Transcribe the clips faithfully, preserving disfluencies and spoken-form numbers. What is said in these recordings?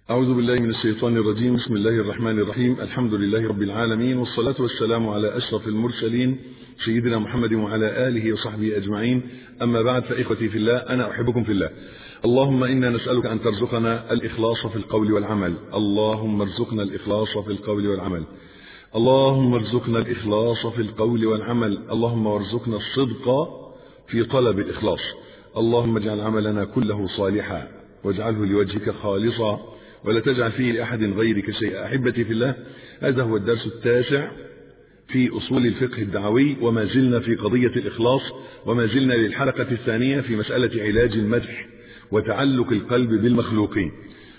أعوذ بالله من الشيطان الرجيم. بسم الله الرحمن الرحيم. الحمد لله رب العالمين، والصلاة والسلام على أشرف المرسلين سيدنا محمد وعلى آله وصحبه أجمعين. أما بعد، فإخوتي في الله، أنا أحبكم في الله. اللهم إنا نسألك أن ترزقنا الإخلاص في القول والعمل. اللهم ارزقنا الإخلاص في القول والعمل. اللهم ارزقنا الإخلاص في القول والعمل. اللهم وارزقنا الصدق في طلب الإخلاص. اللهم اجعل عملنا كله صالحا واجعله لوجهك خالصا ولا تجعل فيه لأحد غيرك شيئا. أحبتي في الله، هذا هو الدرس التاسع في أصول الفقه الدعوي، وما زلنا في قضية الإخلاص، وما زلنا للحلقة الثانية في مسألة علاج المدح وتعلق القلب بالمخلوقين،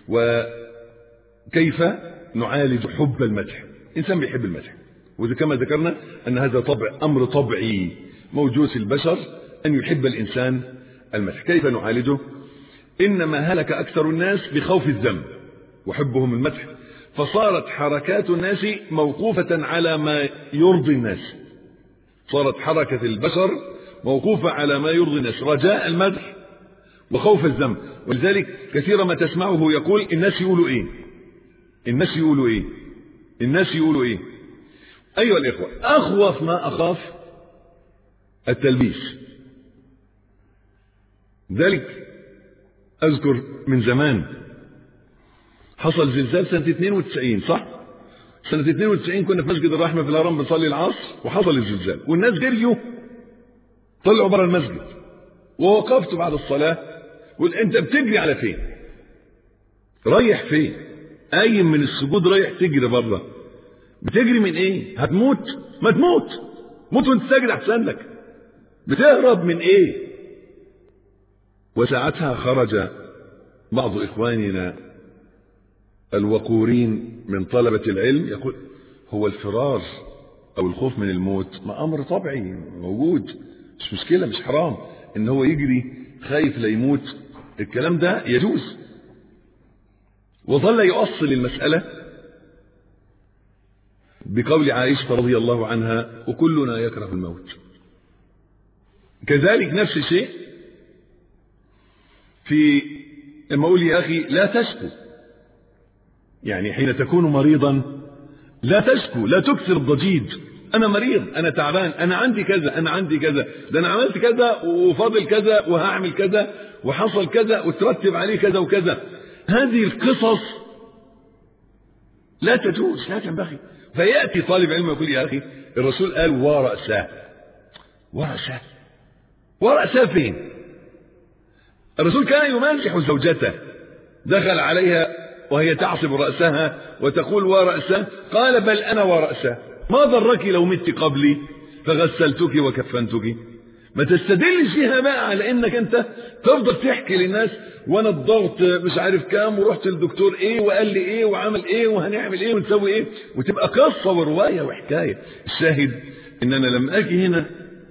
وكيف نعالج حب المدح. إنسان بيحب المدح، وكما ذكرنا أن هذا طبع أمر طبيعي موجود في البشر أن يحب الإنسان المدح. كيف نعالجه؟ إنما هلك أكثر الناس بخوف الذنب وحبهم المدح، فصارت حركات الناس موقوفة على ما يرضي الناس. صارت حركة البشر موقوفة على ما يرضي الناس، رجاء المدح وخوف الذنب. ولذلك كثيرا ما تسمعه يقول الناس يقولوا ايه الناس يقولوا ايه الناس يقولوا ايه أيها الإخوة، أخوف ما أخاف التلبيس. ذلك أذكر من زمان حصل زلزال سنة اثنين وتسعين، صح؟ سنة اثنين وتسعين كنا في مسجد الرحمة في الهرم بنصلي العصر، وحصل الزلزال والناس جريوا طلعوا برا المسجد، ووقفت بعد الصلاة قلت أنت بتجري على فين؟ رايح فين؟ قايم من السجود رايح تجري برا، بتجري من ايه؟ هتموت؟ ما تموت، موت وانت ساجد أحسن لك. بتهرب من ايه؟ وساعتها خرج بعض إخواننا الوقورين من طلبة العلم يقول هو الفرار أو الخوف من الموت ما أمر طبيعي موجود، مش مشكلة، مش حرام إن هو يجري خايف لا يموت، الكلام ده يجوز. وظل يؤصل المسألة بقول عائشة رضي الله عنها وكلنا يكره الموت. كذلك نفس الشيء في لما أقول يا أخي لا تشكو، يعني حين تكون مريضا لا تشكو، لا تكثر الضجيج. أنا مريض، أنا تعبان، أنا عندي كذا، أنا عندي كذا، ده أنا عملت كذا وفاضل كذا وهعمل كذا وحصل كذا وترتب عليه كذا وكذا. هذه القصص لا تجوز، لا تنبغي. فيأتي طالب علم يقول يا أخي الرسول قال ورأساه ورأساه ورأساه فين؟ الرسول كان يمازح زوجته، دخل عليها وهي تعصب رأسها وتقول ورأسه، قال بل أنا ورأسه، ما ضرك لو مت قبلي فغسلتك وكفنتك. ما تستدلش فيها بقى على انك انت تفضل تحكي للناس وانا الضغط مش عارف كام ورحت للدكتور ايه وقال لي ايه وعمل ايه وهنعمل ايه ونسوي ايه، وتبقى قصة ورواية وحكاية. الشاهد ان انا لما اجي هنا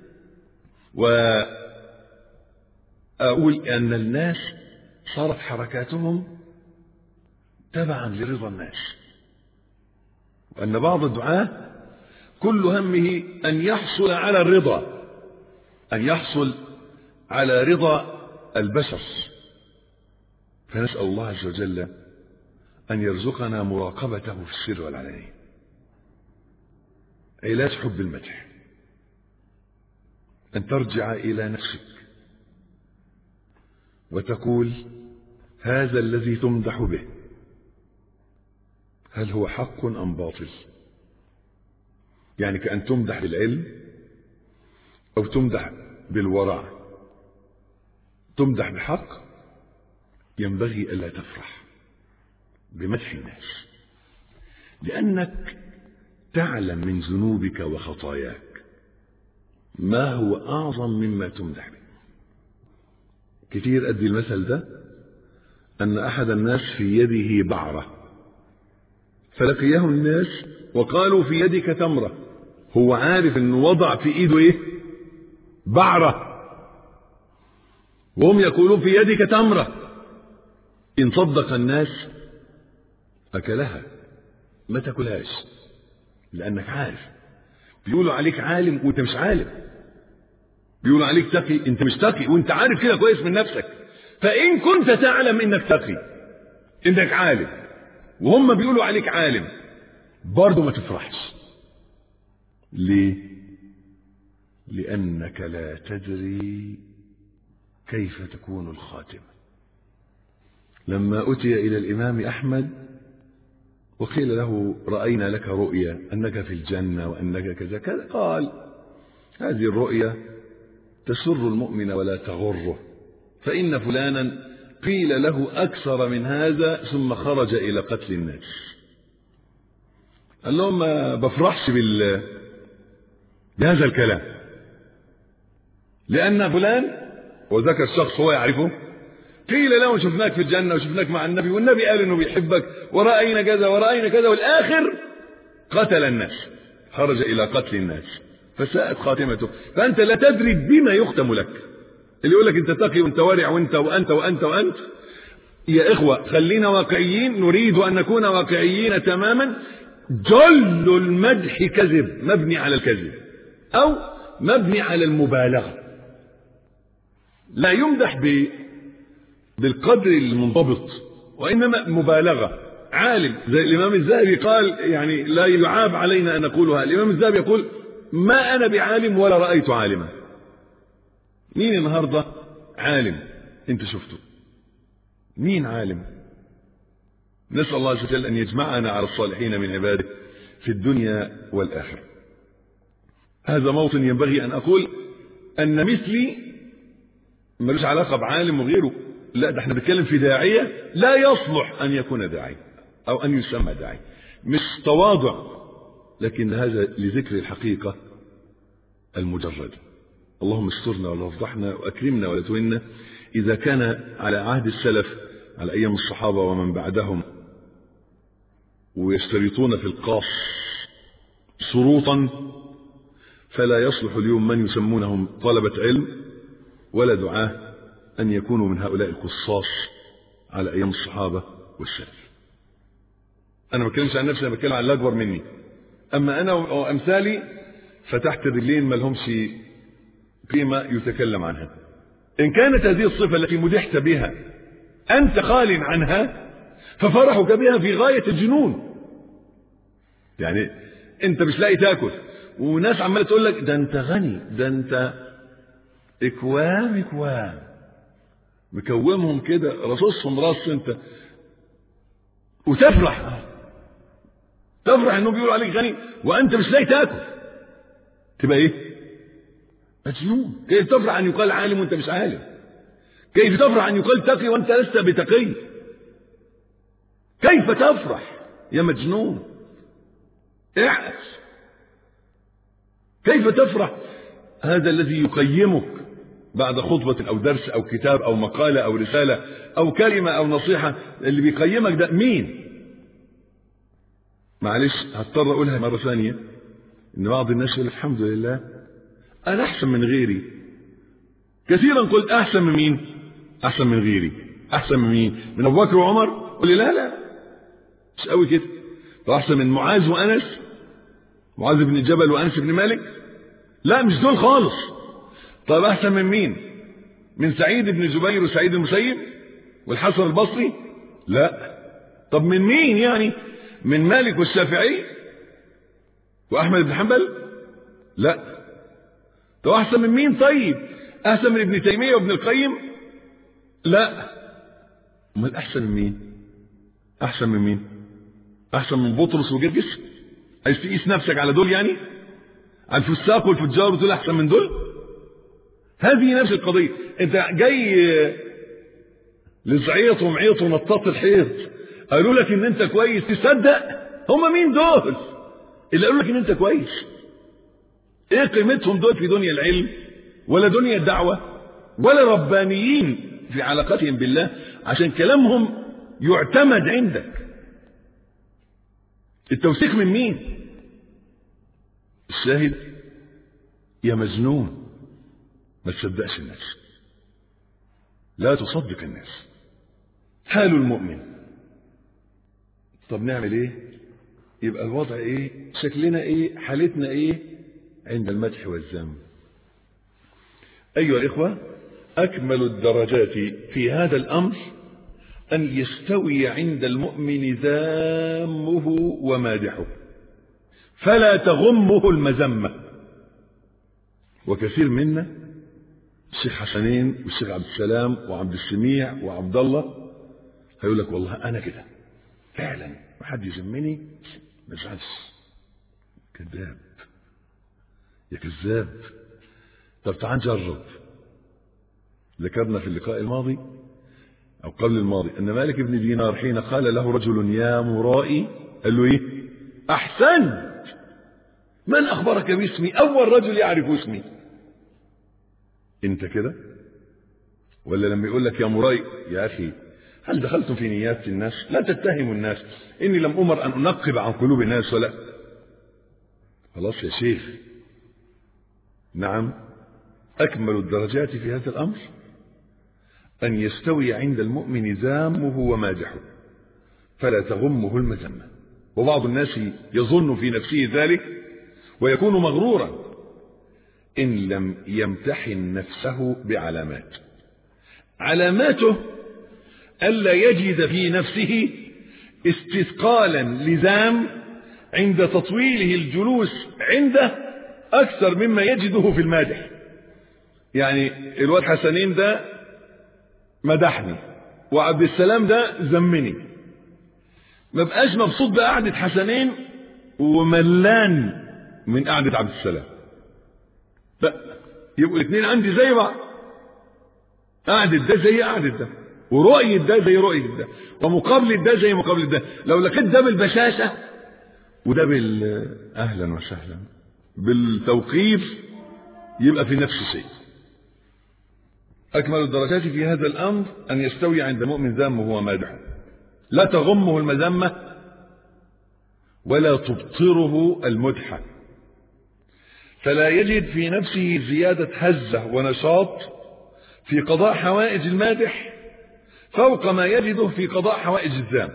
واقول ان الناس صارت حركاتهم تبعا لرضا الناس، وأن بعض الدعاة كل همه أن يحصل على الرضا، أن يحصل على رضا البشر. فنسأل الله عز وجل أن يرزقنا مراقبته في السر والعلانية. علاج حب المدح أن ترجع إلى نفسك وتقول هذا الذي تمدح به هل هو حق أم باطل؟ يعني كأن تمدح بالعلم أو تمدح بالورع. تمدح بحق ينبغي ألا تفرح بمدح الناس، لأنك تعلم من ذنوبك وخطاياك ما هو أعظم مما تمدح به. كتير أدي المثل ده، أن أحد الناس في يده بعرة فلقيه الناس وقالوا في يدك تمرة، هو عارف انه وضع في ايده ايه؟ بعرة، وهم يقولون في يدك تمرة. ان صدق الناس اكلها، ما تاكلهاش لانك عارف. بيقولوا عليك عالم وانت مش عالم، بيقولوا عليك تقي انت مش تقي، وانت عارف كده كويس من نفسك. فان كنت تعلم انك تقي انك عالم وهم بيقولوا عليك عالم برضه ما تفرحش. ليه؟ لأنك لا تدري كيف تكون الخاتمة. لما أتي إلى الإمام أحمد وقيل له رأينا لك رؤيا أنك في الجنة وأنك كذا كذا، قال هذه الرؤيا تسر المؤمن ولا تغره، فإن فلانا قيل له أكثر من هذا ثم خرج إلى قتل الناس. قال لهم ما بفرحش بال بهذا الكلام، لأن فلان وذكر الشخص هو يعرفه قيل له شفناك في الجنة وشفناك مع النبي والنبي قال إنه بيحبك ورأينا كذا ورأينا كذا، والآخر قتل الناس، خرج إلى قتل الناس فساءت خاتمته. فأنت لا تدري بما يختم لك. اللي يقول لك أنت تقي وأنت ورع وأنت وأنت وأنت وأنت، يا إخوة خلينا واقعيين، نريد أن نكون واقعيين تماما. جل المدح كذب مبني على الكذب أو مبني على المبالغة. لا يمدح ب بالقدر المنضبط، وإنما مبالغة. عالم زي الإمام الذهبي قال يعني لا يعاب علينا أن نقولها. الإمام الذهبي يقول ما أنا بعالم ولا رأيت عالما. مين النهاردة عالم أنت شفته؟ مين عالم؟ نسأل الله عز وجل أن يجمعنا على الصالحين من عباده في الدنيا والآخرة. هذا موطن ينبغي أن أقول أن مثلي ملوش علاقة بعالم وغيره، لا، ده احنا بنتكلم في داعية لا يصلح أن يكون داعي أو أن يسمى داعي، مش تواضع، لكن هذا لذكر الحقيقة المجردة. اللهم استرنا ولا تفضحنا وأكرمنا ولا تهنا. إذا كان على عهد السلف على أيام الصحابة ومن بعدهم ويشترطون في القاص شروطا، فلا يصلح اليوم من يسمونهم طلبة علم ولا دعاة أن يكونوا من هؤلاء القصاص على أيام الصحابة والسلف. أنا ما بتكلمش عن نفسي، أنا بتكلم عن اللي أكبر مني. أما أنا وأمثالي فتحت الرجلين ما لهمش قيمة يتكلم عنها. إن كانت هذه الصفة التي مدحت بها أنت خال عنها ففرحك بها في غاية الجنون. يعني أنت مش لاقي تاكل وناس عمالة تقول لك ده أنت غني، ده أنت إكوام إكوام، مكومهم كده رصصهم راس أنت، وتفرح تفرح إنهم بيقولوا عليك غني وأنت مش لاقي تاكل، تبقى إيه؟ مجنون. كيف تفرح أن يقال عالم وأنت مش عالم؟ كيف تفرح أن يقال تقي وأنت لست بتقي؟ كيف تفرح يا مجنون؟ اعس. كيف تفرح؟ هذا الذي يقيمك بعد خطبة أو درس أو كتاب أو مقالة أو رسالة أو كلمة أو نصيحة، اللي بيقيمك ده مين؟ معلش هضطر أقولها مرة ثانية، إن بعض الناس يقول الحمد لله أنا أحسن من غيري. كثيرا قلت أحسن من مين؟ أحسن من غيري. أحسن من مين؟ من أبو بكر وعمر؟ قل لي لا لا مش قوي كده. طب أحسن من معاذ وأنس؟ معاذ بن جبل وأنس بن مالك؟ لا مش دول خالص. طب أحسن من مين؟ من سعيد بن جبير وسعيد المسيب والحسن البصري؟ لا. طب من مين يعني؟ من مالك والشافعي وأحمد بن حنبل؟ لا. طب أحسن من مين طيب؟ أحسن من ابن تيمية وابن القيم؟ لا. امال أحسن من مين؟ أحسن من مين؟ أحسن من بطرس وجرجس؟ عايز تقيس نفسك على دول يعني؟ على الفساق والفجار وتقول أحسن من دول؟ هذه نفس القضية. أنت جاي لزعيط ومعيط ونطاط الحيط قالوا لك إن أنت كويس تصدق؟ هم مين دول اللي قالوا لك إن أنت كويس؟ إيه قيمتهم دول في دنيا العلم ولا دنيا الدعوة ولا ربانيين في علاقتهم بالله عشان كلامهم يعتمد عندك؟ التوثيق من مين؟ الشاهد يا مجنون ما تصدقش الناس، لا تصدق الناس. حال المؤمن. طب نعمل ايه؟ يبقى الوضع ايه؟ شكلنا ايه؟ حالتنا ايه عند المدح والذم؟ ايها الاخوة، اكمل الدرجات في هذا الامر أن يستوي عند المؤمن ذامه ومادحه فلا تغمه المذمة. وكثير منا الشيخ حسنين والشيخ عبد السلام وعبد السميع وعبد الله هيقول لك والله أنا كده فعلا ما حد يذمني ما ازعلش. كذاب يا كذاب. طب تعال نجرب. ذكرنا في اللقاء الماضي أو قبل الماضي أن مالك بن دينار حين قال له رجل يا مرائي قال له إيه؟ أحسنت. من أخبرك باسمي؟ أول رجل يعرف اسمي. أنت كده؟ ولا لما يقول لك يا مرائي يا أخي هل دخلتم في نيات الناس؟ لا تتهموا الناس، إني لم أمر أن أنقب عن قلوب الناس ولا. خلاص يا شيخ. نعم أكمل الدرجات في هذا الأمر أن يستوي عند المؤمن ذامه ومادحه فلا تغمه المذمة. وبعض الناس يظن في نفسه ذلك ويكون مغرورا إن لم يمتحن نفسه بعلامات. علاماته ألا يجد في نفسه استثقالا لزام عند تطويله الجلوس عنده أكثر مما يجده في المادح. يعني الواد حسنين ده مدحني وعبد السلام ده ذمني، ما بقاش مبسوط بقعدة حسنين وملان من قعدة عبد السلام. يبقوا الاثنين عندي زي بعض، قعدة ده زي قعدة ده ورؤية ده زي رؤية ده ومقابلة ده زي مقابلة ده. لو لقيت ده بالبشاشة وده بالأهلا وسهلا بالتوقير يبقى في نفس الشيء. أكمل الدرجات في هذا الأمر أن يستوي عند المؤمن ذامه ومادحه لا تغمه المذمة ولا تبطره المدحة، فلا يجد في نفسه زيادة هزة ونشاط في قضاء حوائج المادح فوق ما يجده في قضاء حوائج الذام،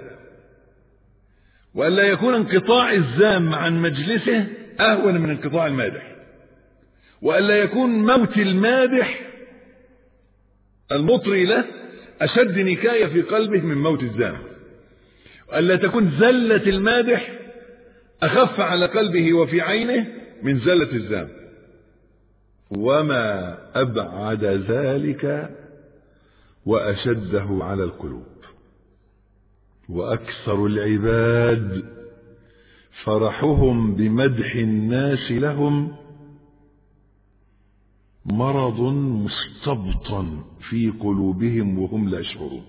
وألا يكون انقطاع الذام عن مجلسه أهون من انقطاع المادح، وألا يكون موت المادح المطري له أشد نكاية في قلبه من موت الذام، وألا تكون زلة المادح أخف على قلبه وفي عينه من زلة الذام. وما أبعد ذلك وأشده على القلوب. وأكثر العباد فرحهم بمدح الناس لهم مرض مستبطن في قلوبهم وهم لا يشعرون.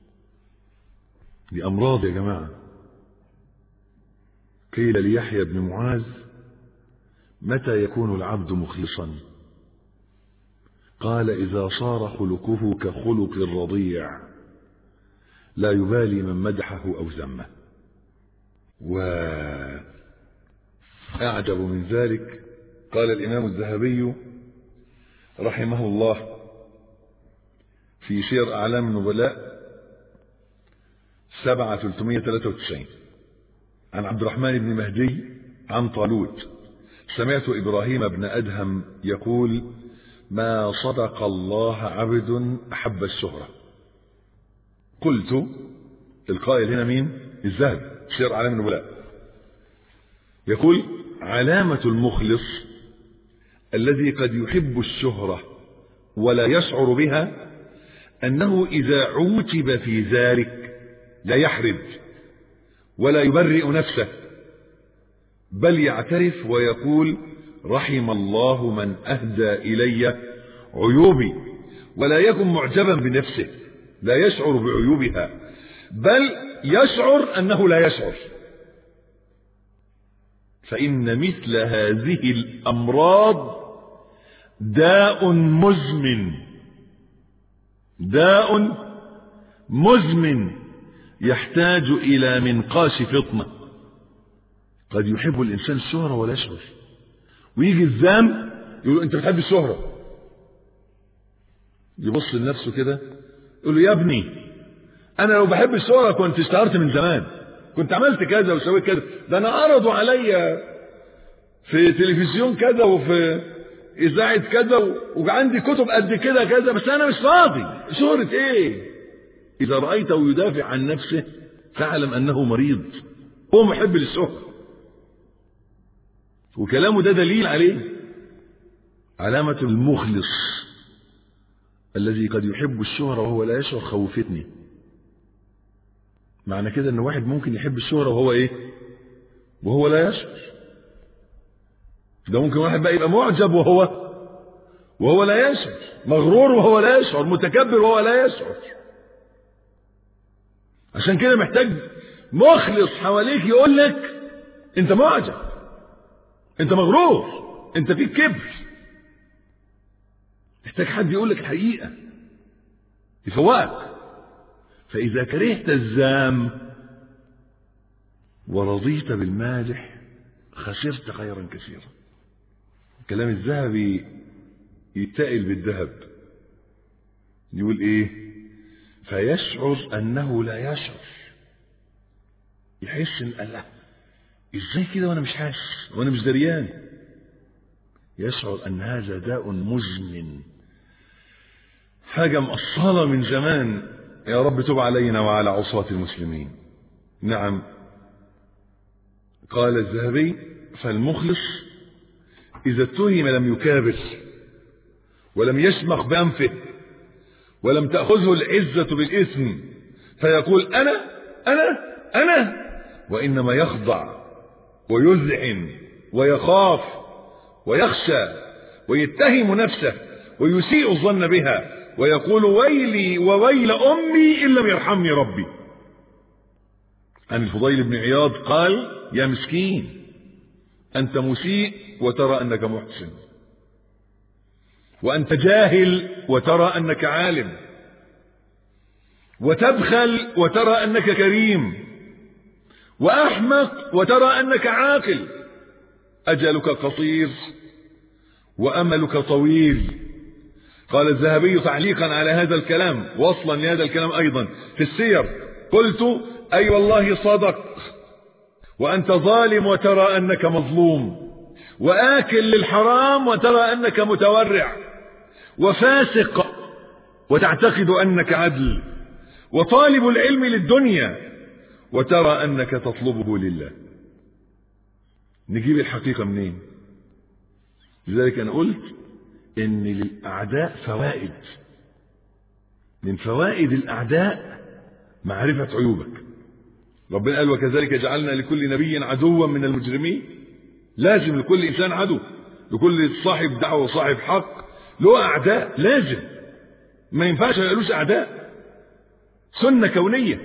دي أمراض يا جماعة. قيل ليحيى بن معاذ متى يكون العبد مخلصا؟ قال إذا صار خلقه كخلق الرضيع لا يبالي من مدحه أو ذمه. وأعجب من ذلك قال الإمام الذهبي رحمه الله في سير أعلام النبلاء سبعة ثلاثمائة وثلاثة وتسعين عن عبد الرحمن بن مهدي عن طالوت سمعت إبراهيم بن أدهم يقول ما صدق الله عبد أحب الشهرة. قلت القائل هنا مين؟ الذهبي سير أعلام النبلاء يقول علامة المخلص الذي قد يحب الشهرة ولا يشعر بها أنه إذا عوتب في ذلك لا يحرج ولا يبرئ نفسه بل يعترف ويقول رحم الله من أهدى إلي عيوبي، ولا يكن معجبا بنفسه لا يشعر بعيوبها بل يشعر أنه لا يشعر. فإن مثل هذه الأمراض داء مزمن داء مزمن يحتاج إلى منقاش فطنة. قد يحب الإنسان الشهرة ولا يشعر، ويجي الذام يقول أنت بتحب الشهرة، يبص لنفسه كده يقول له يا ابني أنا لو بحب الشهرة كنت اشتهرت من زمان، كنت عملت كذا وسويت كذا، ده أنا عرضوا عليا في تلفزيون كذا وفي إذاعة كذا وعندي كتب قد كده كذا، بس أنا مش فاضي. شهرة إيه؟ إذا رأيته يدافع عن نفسه فاعلم أنه مريض، هو محب للشهرة، وكلامه ده دليل عليه. علامة المخلص الذي قد يحب الشهرة وهو لا يشعر خوفتني. معنى كده أن واحد ممكن يحب الشهرة وهو إيه؟ وهو لا يشعر. ده ممكن واحد بقى يبقى معجب وهو وهو لا يشعر، مغرور وهو لا يشعر، متكبر وهو لا يشعر. عشان كده محتاج مخلص حواليك يقول لك انت معجب، انت مغرور، انت فيك كبر. محتاج حد يقول لك الحقيقة يفوقك. فإذا كرهت الزام ورضيت بالمادح خسرت خيرا كثيرا. كلام الذهبي يتقل بالذهب، يقول ايه؟ فيشعر انه لا يشعر، يحس ان الله ازاي كده وانا مش حاسس وانا مش دريان. يشعر ان هذا داء مزمن، حاجة مأصلة من زمان. يا رب تب علينا وعلى عصاة المسلمين. نعم، قال الذهبي: فالمخلص إذا اتهم لم يكابر ولم يشمخ بأنفه ولم تأخذه العزة بالإثم فيقول أنا أنا أنا، وإنما يخضع ويذعن ويخاف ويخشى ويتهم نفسه ويسيء الظن بها ويقول ويلي وويل أمي إن لم يرحمني ربي. عن الفضيل بن عياض قال: يا مسكين، أنت مسيء وترى أنك محسن، وأنت جاهل وترى أنك عالم، وتبخل وترى أنك كريم، وأحمق وترى أنك عاقل. أجلك قصير وأملك طويل. قال الذهبي تعليقا على هذا الكلام، وصلا لهذا الكلام أيضا في السير: قلت أي والله صدق، وأنت ظالم وترى أنك مظلوم، وآكل للحرام وترى أنك متورع، وفاسق وتعتقد أنك عدل، وطالب العلم للدنيا وترى أنك تطلبه لله. نجيب الحقيقة منين؟ لذلك أنا قلت إن للأعداء فوائد، من فوائد الأعداء معرفة عيوبك. ربنا قال: وكذلك جعلنا لكل نبي عدوا من المجرمين. لازم لكل إنسان عدو، لكل صاحب دعوة وصاحب حق له أعداء، لازم، ما ينفعش ما يقالوش أعداء، سنة كونية.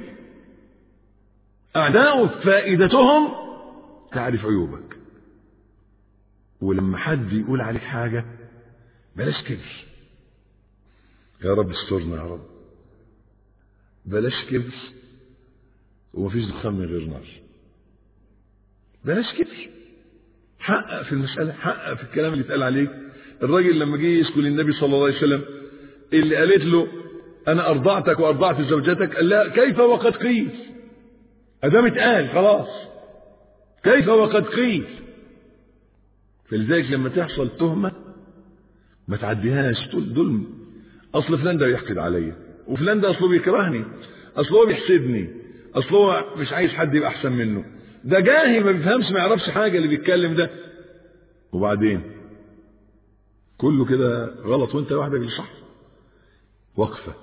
أعداء فائدتهم تعرف عيوبك، ولما حد يقول عليك حاجة بلاش كبر. يا رب استرنا يا رب، بلاش كبر، ومفيش دخان من غير نار. بلاش كبر، حقق في المسألة، حقق في الكلام اللي اتقال عليك. الراجل لما جه يشكو للنبي صلى الله عليه وسلم اللي قالت له أنا أرضعتك وأرضعت زوجتك، قال لا كيف وقد قيل، أدام اتقال خلاص، كيف وقد قيل. فلذلك لما تحصل تهمة ما تعديهاش، تقول دول أصل فلان ده يحقد عليا، وفلان ده أصله بيكرهني، أصله هو بيحسدني، أصله هو مش عايز حد يبقى أحسن منه، ده جاهل ما بيفهمش ما يعرفش حاجة اللي بيتكلم ده. وبعدين كله كده غلط وانت لوحدك اللي صح. وقفة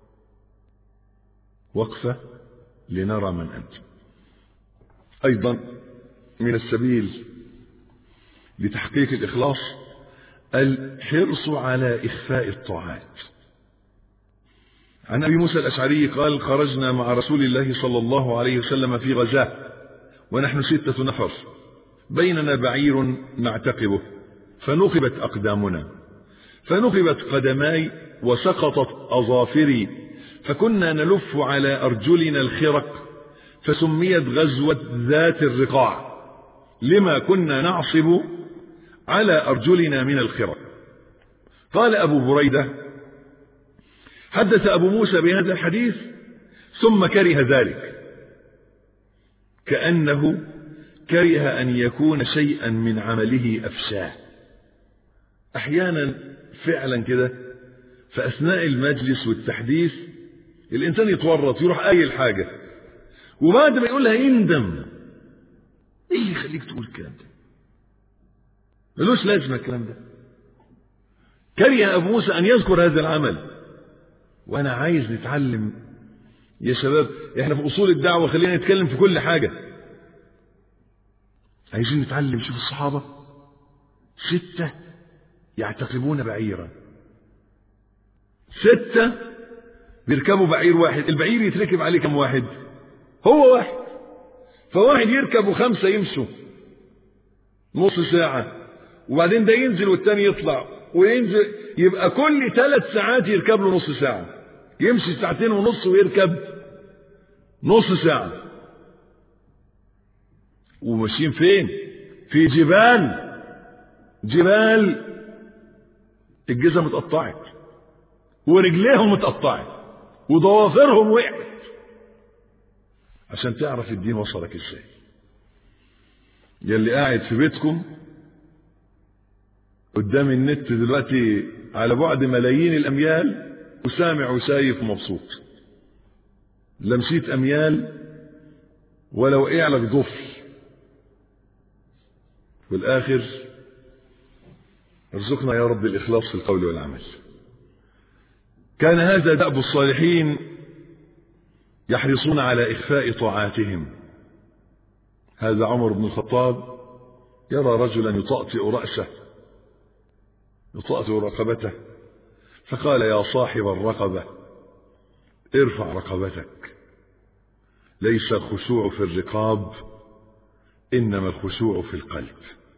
وقفة لنرى من أنت. أيضا من السبيل لتحقيق الإخلاص الحرص على إخفاء الطاعات. عن أبي موسى الأشعري قال: خرجنا مع رسول الله صلى الله عليه وسلم في غزاة ونحن ستة نفر، بيننا بعير نعتقبه، فنقبت أقدامنا، فنقبت قدماي، وسقطت أظافري، فكنا نلف على أرجلنا الخرق، فسميت غزوة ذات الرقاع لما كنا نعصب على أرجلنا من الخرق. قال أبو بريدة: حدث أبو موسى بهذا الحديث ثم كره ذلك، كأنه كره أن يكون شيئا من عمله أفشاه. أحيانا فعلا كده في أثناء المجلس والتحديث الإنسان يتورط يروح قايل حاجة وبعد ما يقولها يندم. إيه اللي يخليك تقول الكلام ده؟ ملوش لازمة الكلام ده. كره أبو موسى أن يذكر هذا العمل. وأنا عايز نتعلم يا شباب، إحنا في أصول الدعوة خلينا نتكلم في كل حاجة. عايزين نتعلم. شوف الصحابة ستة يعتقبون بعيرا، ستة بيركبوا بعير واحد. البعير يتركب عليه كم واحد؟ هو واحد. فواحد يركب وخمسة يمشوا نص ساعة، وبعدين ده ينزل والتاني يطلع وينزل، يبقى كل ثلاث ساعات يركب له نص ساعة، يمشي ساعتين ونص ويركب نص ساعة. وماشيين فين؟ في جبال، جبال الجزم متقطعت ورجليهم متقطعت وضوافرهم وقعت. عشان تعرف الدين وصلك ازاي. يلي قاعد في بيتكم قدام النت دلوقتي على بعد ملايين الاميال وسامع وشايف ومبسوط، لا مشيت اميال ولا وقع لك ضفر. والاخر ارزقنا يا رب الاخلاص في القول والعمل. كان هذا دأب الصالحين يحرصون على إخفاء طاعاتهم. هذا عمر بن الخطاب يرى رجلا يطأطئ رأسه يطأطئ رقبته، فقال يا صاحب الرقبة ارفع رقبتك، ليس الخشوع في الرقاب إنما الخشوع في القلب،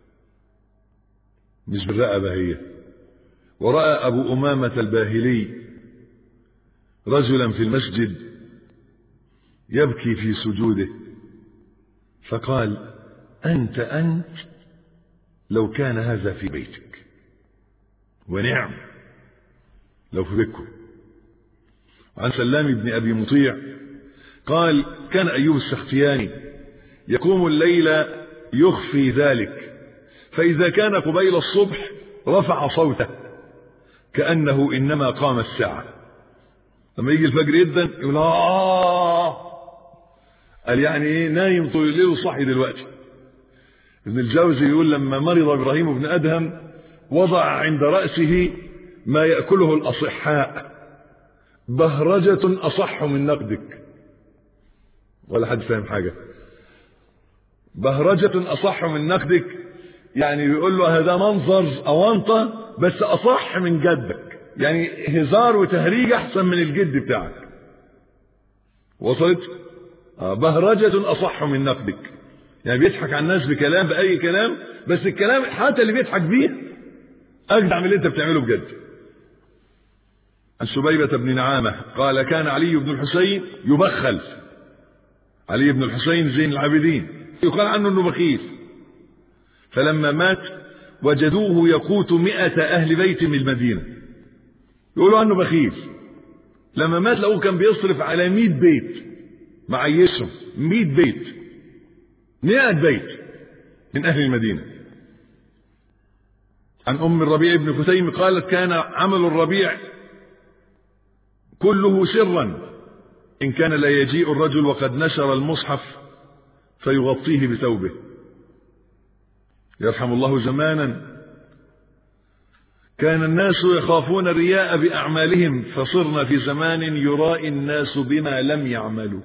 مش بالرقبة هي. ورأى أبو أمامة الباهلي رجلا في المسجد يبكي في سجوده، فقال أنت أنت لو كان هذا في بيتك، ونعم لو في بيتكم. عن سلام بن أبي مطيع قال كان أيوب السختياني يقوم الليل يخفي ذلك، فإذا كان قبيل الصبح رفع صوته كأنه إنما قام الساعة. لما يجي الفجر يدن يقول آه، قال يعني ايه نايم طول الليل وصحي دلوقتي. ابن الجوزي يقول لما مرض إبراهيم بن أدهم وضع عند رأسه ما يأكله الأصحاء، بهرجة أصح من نقدك. ولا حد فاهم حاجة؟ بهرجة أصح من نقدك يعني بيقول له هذا منظر أونطة بس أصح من جدك، يعني هزار وتهريج أحسن من الجد بتاعك. وصلت؟ آه بهرجة أصح من نقدك، يعني بيضحك على الناس بكلام بأي كلام، بس الكلام حتى اللي بيضحك بيه أجدع من اللي أنت بتعمله بجد. عن شبيبة بن نعامة قال كان علي بن الحسين يبخل. علي بن الحسين زين العابدين يقال عنه أنه بخيل، فلما مات وجدوه يقوت مئة أهل بيت من المدينة، يقولوا عنه بخيل. لما مات لقوه كان بيصرف على مئة بيت معيشهم، مئة بيت، مئة بيت من أهل المدينة. عن أم الربيع بن كثيم قالت كان عمل الربيع كله سرا، إن كان لا يجيء الرجل وقد نشر المصحف فيغطيه بثوبه. يرحم الله زمانا كان الناس يخافون الرياء بأعمالهم، فصرنا في زمان يرائي الناس بما لم يعملوا.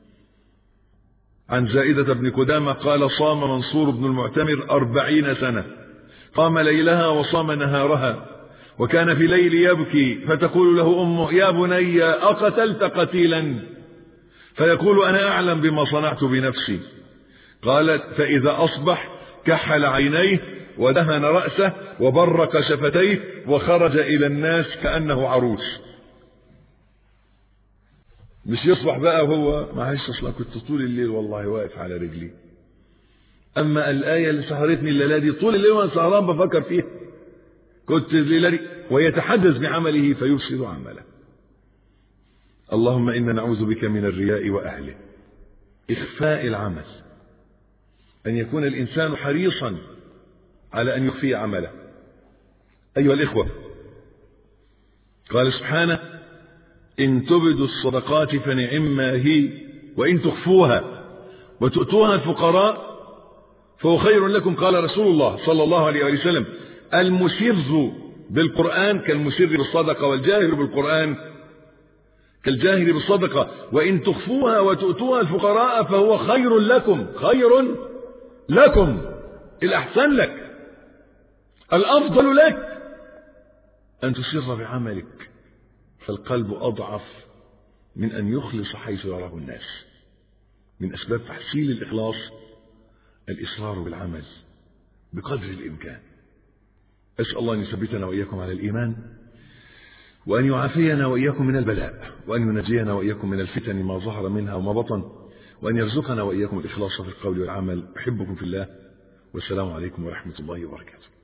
عن زائدة بن قدامة قال صام منصور بن المعتمر أربعين سنة، قام ليلها وصام نهارها، وكان في ليل يبكي فتقول له أمه يا بني أقتلت قتيلا؟ فيقول أنا أعلم بما صنعت بنفسي. قالت فإذا أصبح كحل عينيه ودهن رأسه وبرق شفتيه وخرج إلى الناس كأنه عروس. مش يصبح بقى وهو معلش أصلا كنت طول الليل والله واقف على رجلي. أما الآية اللي سهرتني الليلة دي طول الليل وأنا سهران بفكر فيها كنت الليلة دي، ويتحدث بعمله فيفسد عمله. اللهم إنا نعوذ بك من الرياء وأهله. إخفاء العمل، أن يكون الإنسان حريصا على أن يخفي عمله. أيها الإخوة، قال سبحانه إن تبدوا الصدقات فنعما هي وإن تخفوها وتؤتوها الفقراء فهو خير لكم. قال رسول الله صلى الله عليه وسلم: المسر بالقرآن كالمسر بالصدقة، والجاهر بالقرآن كالجاهر بالصدقة، وإن تخفوها وتؤتوها الفقراء فهو خير لكم. خير لكم، الأحسن لك، الأفضل لك أن تسر بعملك، فالقلب أضعف من أن يخلص حيث يراه الناس. من أسباب تحصيل الإخلاص الإصرار بالعمل بقدر الإمكان. أسأل الله أن يثبتنا وإياكم على الإيمان، وأن يعافينا وإياكم من البلاء، وأن ينجينا وإياكم من الفتن ما ظهر منها وما بطن، وأن يرزقنا وإياكم الإخلاص في القول والعمل. أحبكم في الله، والسلام عليكم ورحمة الله وبركاته.